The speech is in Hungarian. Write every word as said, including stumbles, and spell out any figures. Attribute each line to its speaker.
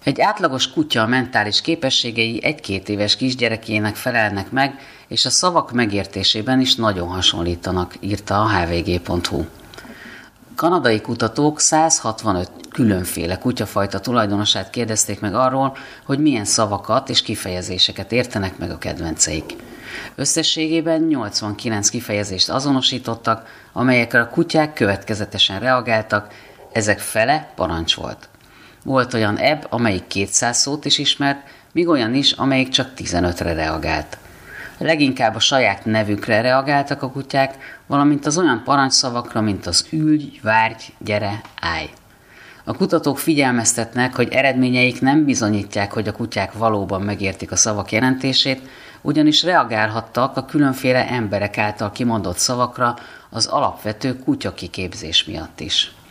Speaker 1: Egy átlagos kutya mentális képességei egy-két éves kisgyerekének felelnek meg, és a szavak megértésében is nagyon hasonlítanak, írta a há vé gé pont hú. Kanadai kutatók száz hatvanöt különféle kutyafajta tulajdonosát kérdezték meg arról, hogy milyen szavakat és kifejezéseket értenek meg a kedvenceik. Összességében nyolcvankilenc kifejezést azonosítottak, amelyekre a kutyák következetesen reagáltak, ezek fele parancs volt. Volt olyan ebb, amelyik kétszáz szót is ismert, míg olyan is, amelyik csak tizenötre reagált. Leginkább a saját nevükre reagáltak a kutyák, valamint az olyan parancsszavakra, mint az ülj, várj, gyere, állj. A kutatók figyelmeztetnek, hogy eredményeik nem bizonyítják, hogy a kutyák valóban megértik a szavak jelentését, ugyanis reagálhattak a különféle emberek által kimondott szavakra az alapvető kutyakiképzés miatt is.